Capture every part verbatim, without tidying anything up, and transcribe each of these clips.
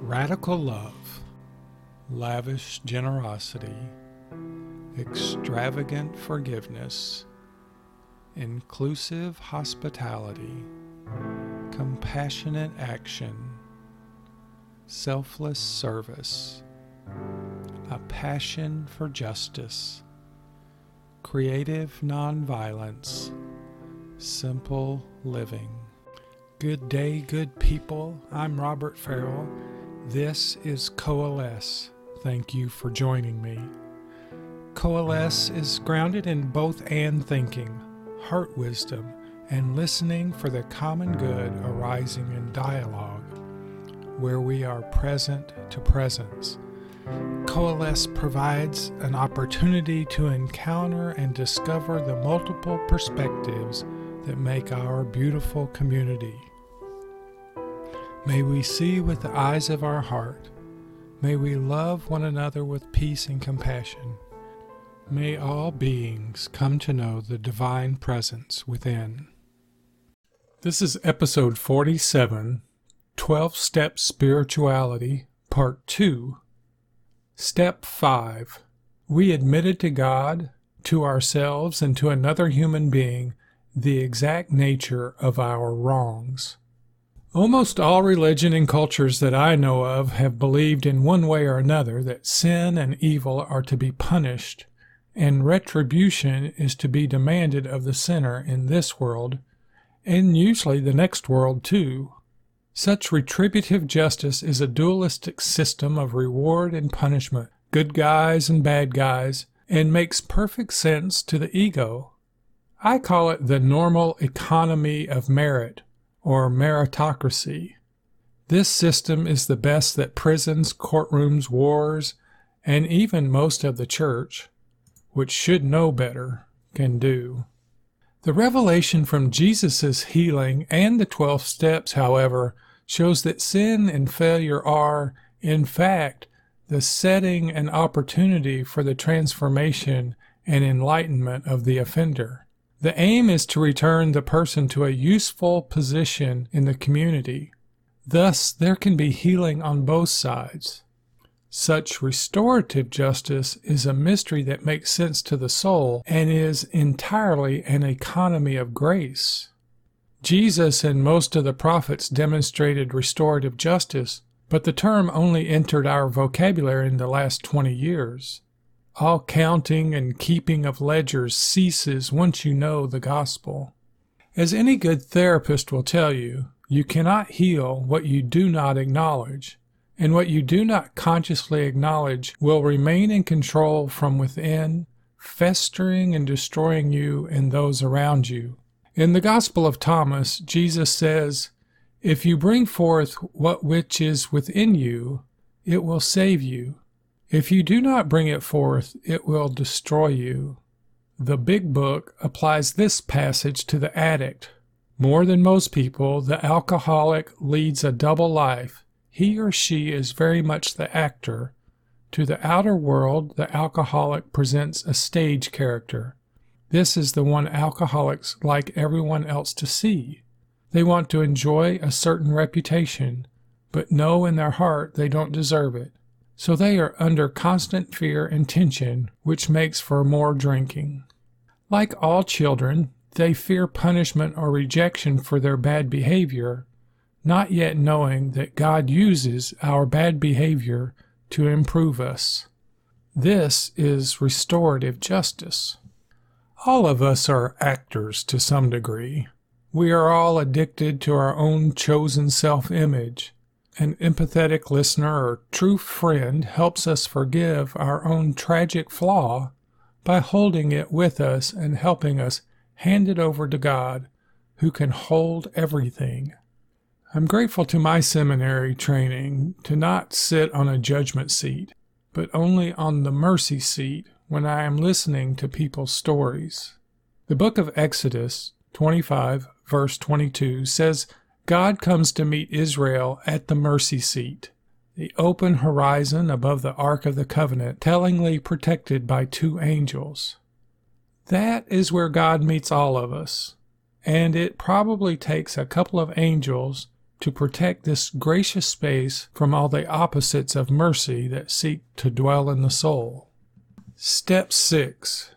Radical love, lavish generosity, extravagant forgiveness, inclusive hospitality, compassionate action, selfless service, a passion for justice, creative nonviolence, simple living. Good day, good people. I'm Robert Farrell. This is Coalesce. Thank you for joining me. Coalesce is grounded in both and thinking, heart wisdom, and listening for the common good arising in dialogue, where we are present to presence. Coalesce provides an opportunity to encounter and discover the multiple perspectives that make our beautiful community. May we see with the eyes of our heart. May we love one another with peace and compassion. May all beings come to know the divine presence within. This is episode forty-seven, twelve-Step Spirituality, Part two. Step five. We admitted to God, to ourselves, and to another human being the exact nature of our wrongs. Almost all religion and cultures that I know of have believed in one way or another that sin and evil are to be punished, and retribution is to be demanded of the sinner in this world, and usually the next world too. Such retributive justice is a dualistic system of reward and punishment, good guys and bad guys, and makes perfect sense to the ego. I call it the normal economy of merit, or meritocracy. This system is the best that prisons, courtrooms, wars, and even most of the church, which should know better, can do. The revelation from Jesus' healing and the twelve steps, however, shows that sin and failure are, in fact, the setting and opportunity for the transformation and enlightenment of the offender. The aim is to return the person to a useful position in the community. Thus, there can be healing on both sides. Such restorative justice is a mystery that makes sense to the soul and is entirely an economy of grace. Jesus and most of the prophets demonstrated restorative justice, but the term only entered our vocabulary in the last twenty years. All counting and keeping of ledgers ceases once you know the gospel. As any good therapist will tell you, you cannot heal what you do not acknowledge, and what you do not consciously acknowledge will remain in control from within, festering and destroying you and those around you. In the Gospel of Thomas, Jesus says, "If you bring forth what which is within you, it will save you. If you do not bring it forth, it will destroy you." The Big Book applies this passage to the addict. More than most people, the alcoholic leads a double life. He or she is very much the actor. To the outer world, the alcoholic presents a stage character. This is the one alcoholics like everyone else to see. They want to enjoy a certain reputation, but know in their heart they don't deserve it. So they are under constant fear and tension, which makes for more drinking. Like all children, they fear punishment or rejection for their bad behavior, not yet knowing that God uses our bad behavior to improve us. This is restorative justice. All of us are actors to some degree. We are all addicted to our own chosen self-image. An empathetic listener or true friend helps us forgive our own tragic flaw by holding it with us and helping us hand it over to God, who can hold everything. I'm grateful to my seminary training to not sit on a judgment seat, but only on the mercy seat when I am listening to people's stories. The book of Exodus twenty-five, verse twenty-two says, God comes to meet Israel at the mercy seat, the open horizon above the Ark of the Covenant, tellingly protected by two angels. That is where God meets all of us, and it probably takes a couple of angels to protect this gracious space from all the opposites of mercy that seek to dwell in the soul. Step six.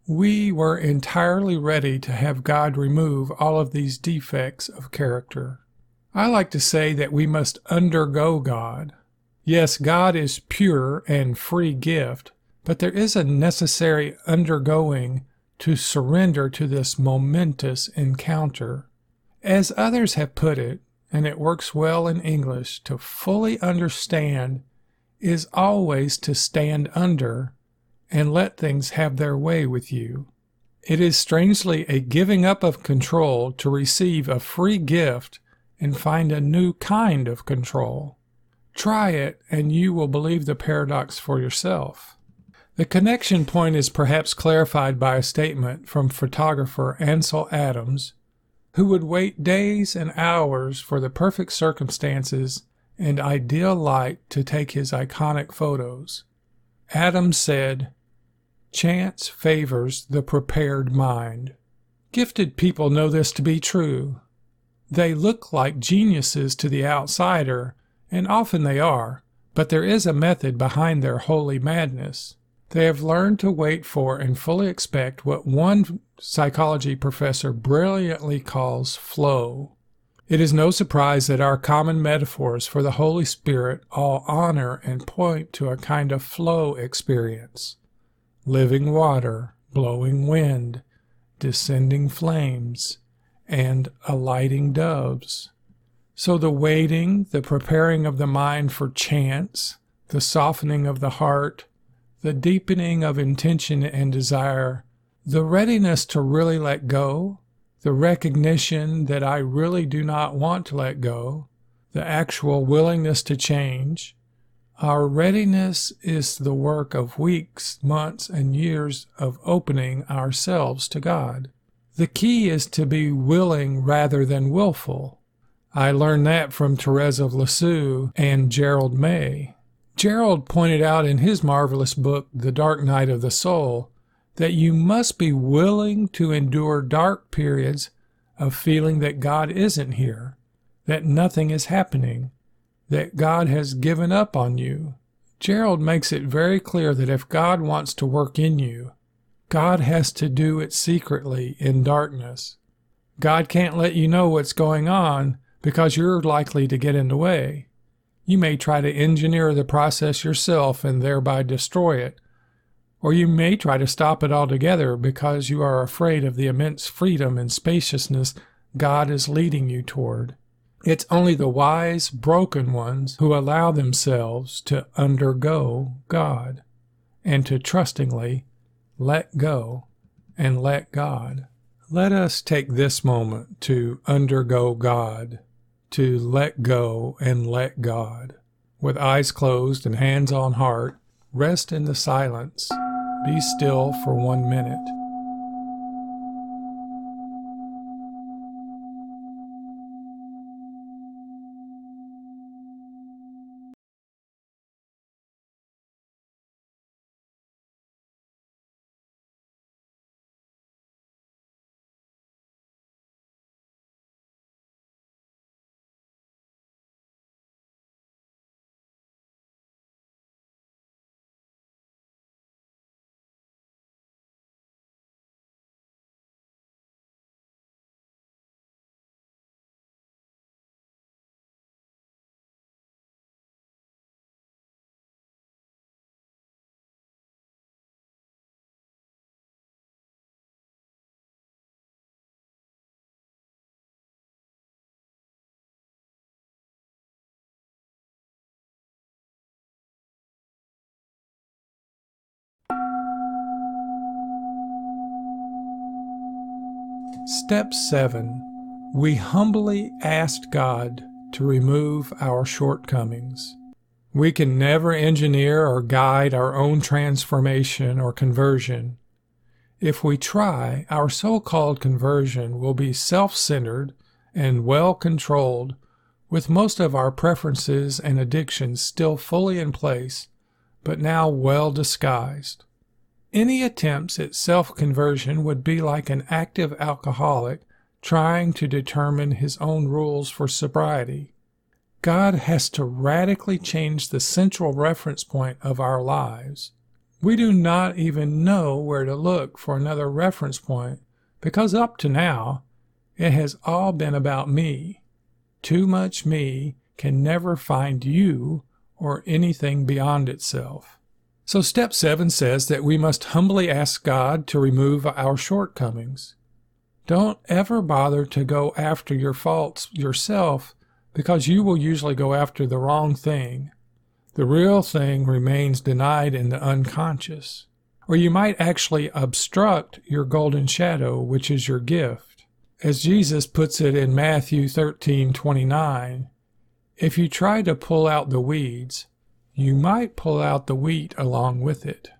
We were entirely ready to have God remove all of these defects of character. I like to say that we must undergo God. Yes, God is pure and free gift, but there is a necessary undergoing to surrender to this momentous encounter. As others have put it, and it works well in English, to fully understand is always to stand under and let things have their way with you. It is strangely a giving up of control to receive a free gift and find a new kind of control. Try it, and you will believe the paradox for yourself. The connection point is perhaps clarified by a statement from photographer Ansel Adams, who would wait days and hours for the perfect circumstances and ideal light to take his iconic photos. Adams said, "Chance favors the prepared mind." Gifted people know this to be true. They look like geniuses to the outsider, and often they are, but there is a method behind their holy madness. They have learned to wait for and fully expect what one psychology professor brilliantly calls flow. It is no surprise that our common metaphors for the Holy Spirit all honor and point to a kind of flow experience. Living water, blowing wind, descending flames, and alighting doves. So the waiting, the preparing of the mind for chance, the softening of the heart, the deepening of intention and desire, the readiness to really let go, the recognition that I really do not want to let go, the actual willingness to change. Our readiness is the work of weeks, months, and years of opening ourselves to God. The key is to be willing rather than willful. I learned that from Therese of Lisieux and Gerald May. Gerald pointed out in his marvelous book, The Dark Night of the Soul, that you must be willing to endure dark periods of feeling that God isn't here, that nothing is happening, that God has given up on you. Gerald makes it very clear that if God wants to work in you, God has to do it secretly in darkness. God can't let you know what's going on because you're likely to get in the way. You may try to engineer the process yourself and thereby destroy it, or you may try to stop it altogether because you are afraid of the immense freedom and spaciousness God is leading you toward. It's only the wise, broken ones who allow themselves to undergo God and to trustingly let go and let God. Let us take this moment to undergo God, to let go and let God. With eyes closed and hands on heart, rest in the silence. Be still for one minute. Step seven. We humbly asked God to remove our shortcomings. We can never engineer or guide our own transformation or conversion. If we try, our so-called conversion will be self-centered and well-controlled, with most of our preferences and addictions still fully in place, but now well disguised. Any attempts at self-conversion would be like an active alcoholic trying to determine his own rules for sobriety. God has to radically change the central reference point of our lives. We do not even know where to look for another reference point because up to now, it has all been about me. Too much me can never find you or anything beyond itself. So step seven says that we must humbly ask God to remove our shortcomings. Don't ever bother to go after your faults yourself because you will usually go after the wrong thing. The real thing remains denied in the unconscious. Or you might actually obstruct your golden shadow, which is your gift. As Jesus puts it in Matthew thirteen twenty-nine, if you try to pull out the weeds, you might pull out the wheat along with it.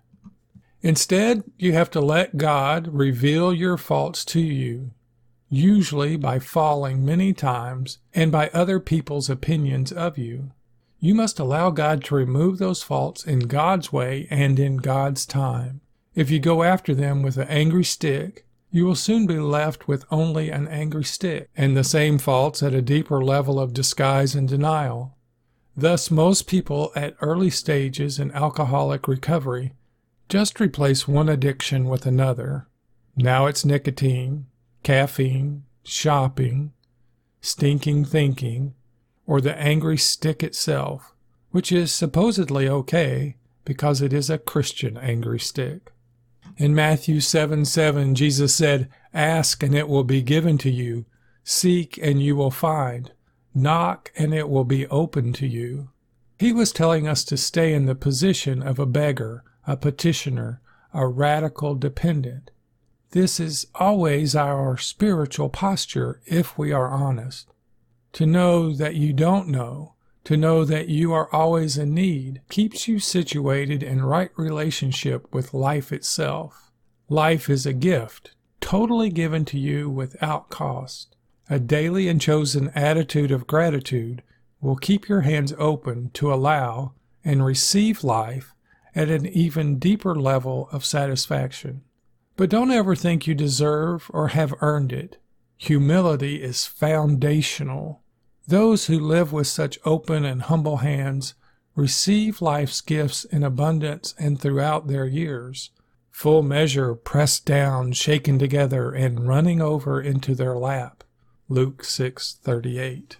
Instead, you have to let God reveal your faults to you, usually by falling many times and by other people's opinions of you. You must allow God to remove those faults in God's way and in God's time. If you go after them with an angry stick, you will soon be left with only an angry stick and the same faults at a deeper level of disguise and denial. Thus, most people at early stages in alcoholic recovery just replace one addiction with another. Now it's nicotine, caffeine, shopping, stinking thinking, or the angry stick itself, which is supposedly okay because it is a Christian angry stick. In Matthew seven seven, Jesus said, "Ask and it will be given to you. Seek and you will find. Knock and it will be open to you." He was telling us to stay in the position of a beggar, a petitioner, a radical dependent. This is always our spiritual posture if we are honest. To know that you don't know, to know that you are always in need, keeps you situated in right relationship with life itself. Life is a gift, totally given to you without cost. A daily and chosen attitude of gratitude will keep your hands open to allow and receive life at an even deeper level of satisfaction. But don't ever think you deserve or have earned it. Humility is foundational. Those who live with such open and humble hands receive life's gifts in abundance and throughout their years, full measure pressed down, shaken together, and running over into their lap. Luke six thirty-eight.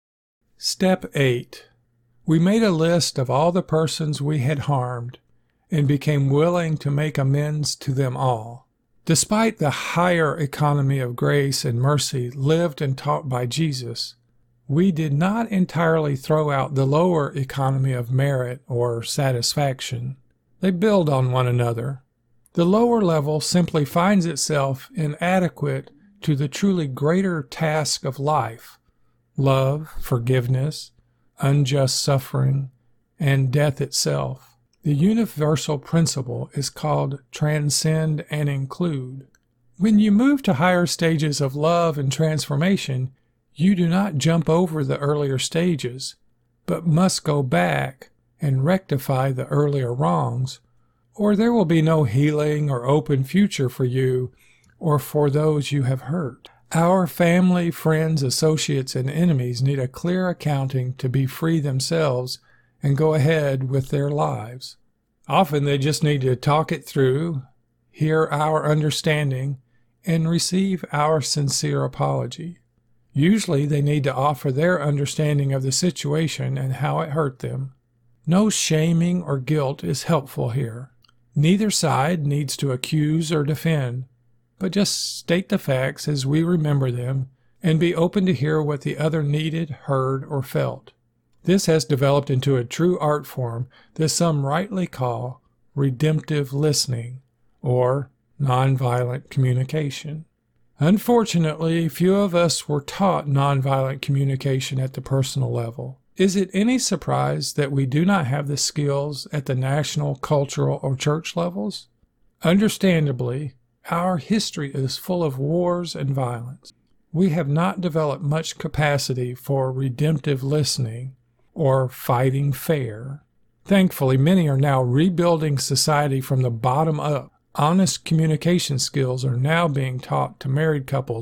Step eight. We made a list of all the persons we had harmed and became willing to make amends to them all. Despite the higher economy of grace and mercy lived and taught by Jesus, we did not entirely throw out the lower economy of merit or satisfaction. They build on one another. The lower level simply finds itself inadequate to the truly greater task of life: love, forgiveness, unjust suffering, and death itself. The universal principle is called transcend and include. When you move to higher stages of love and transformation, you do not jump over the earlier stages, but must go back and rectify the earlier wrongs, or there will be no healing or open future for you or for those you have hurt. Our family, friends, associates, and enemies need a clear accounting to be free themselves and go ahead with their lives. Often they just need to talk it through, hear our understanding, and receive our sincere apology. Usually they need to offer their understanding of the situation and how it hurt them. No shaming or guilt is helpful here. Neither side needs to accuse or defend, but just state the facts as we remember them and be open to hear what the other needed, heard, or felt. This has developed into a true art form that some rightly call redemptive listening or nonviolent communication. Unfortunately, few of us were taught nonviolent communication at the personal level. Is it any surprise that we do not have the skills at the national, cultural, or church levels? Understandably, our history is full of wars and violence. We have not developed much capacity for redemptive listening or fighting fair. Thankfully, many are now rebuilding society from the bottom up. Honest communication skills are now being taught to married couples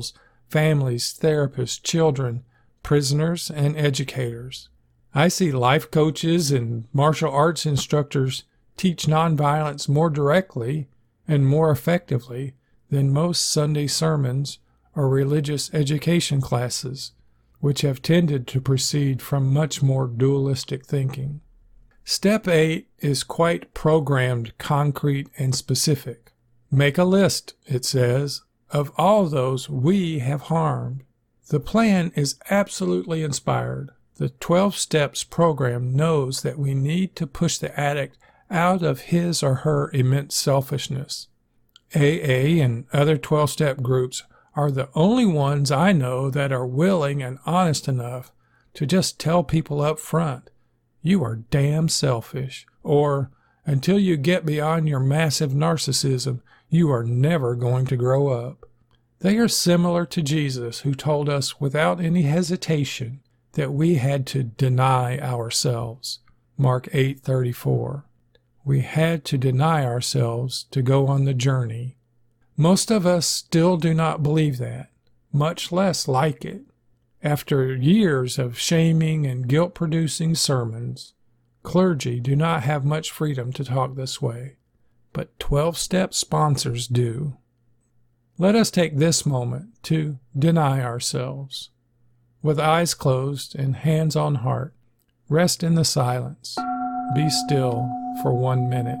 families, therapists, children, prisoners, and educators. I see life coaches and martial arts instructors teach nonviolence more directly and more effectively than most Sunday sermons or religious education classes, which have tended to proceed from much more dualistic thinking. Step eight is quite programmed, concrete, and specific. Make a list, it says, of all those we have harmed. The plan is absolutely inspired. The twelve Steps program knows that we need to push the addict out of his or her immense selfishness. A A and other twelve-step groups are the only ones I know that are willing and honest enough to just tell people up front, you are damn selfish, or until you get beyond your massive narcissism, you are never going to grow up. They are similar to Jesus, who told us without any hesitation that we had to deny ourselves. Mark eight thirty-four. We had to deny ourselves to go on the journey. Most of us still do not believe that, much less like it. After years of shaming and guilt-producing sermons, clergy do not have much freedom to talk this way, but twelve-step sponsors do. Let us take this moment to deny ourselves. With eyes closed and hands on heart, rest in the silence. Be still for one minute.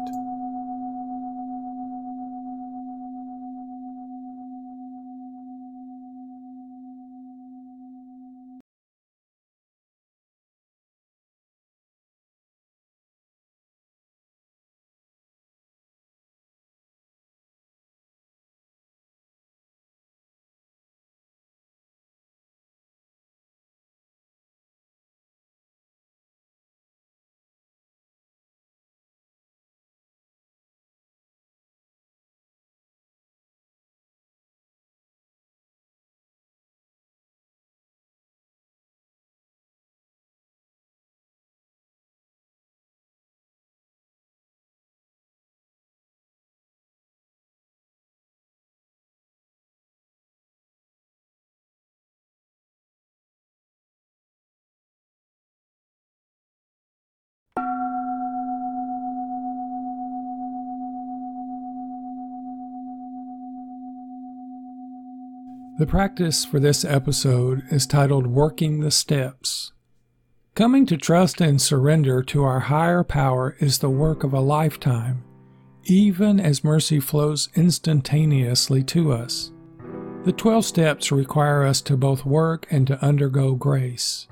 The practice for this episode is titled Working the Steps. Coming to trust and surrender to our higher power is the work of a lifetime, even as mercy flows instantaneously to us. The twelve steps require us to both work and to undergo grace.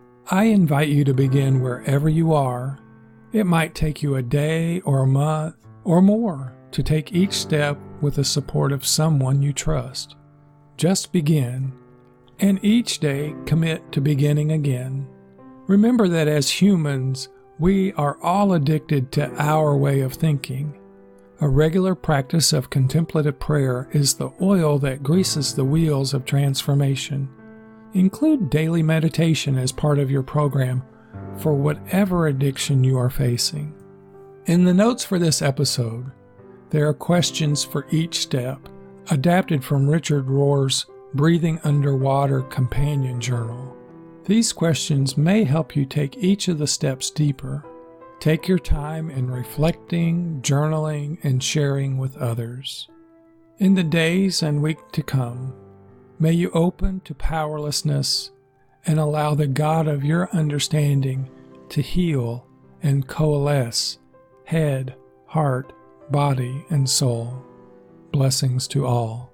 I invite you to begin wherever you are. It might take you a day or a month or more to take each step with the support of someone you trust. Just begin, and each day commit to beginning again. Remember that as humans, we are all addicted to our way of thinking. A regular practice of contemplative prayer is the oil that greases the wheels of transformation. Include daily meditation as part of your program for whatever addiction you are facing. In the notes for this episode, there are questions for each step, adapted from Richard Rohr's Breathing Underwater Companion Journal. These questions may help you take each of the steps deeper. Take your time in reflecting, journaling, and sharing with others. In the days and week to come, may you open to powerlessness and allow the God of your understanding to heal and coalesce head, heart, body, and soul. Blessings to all.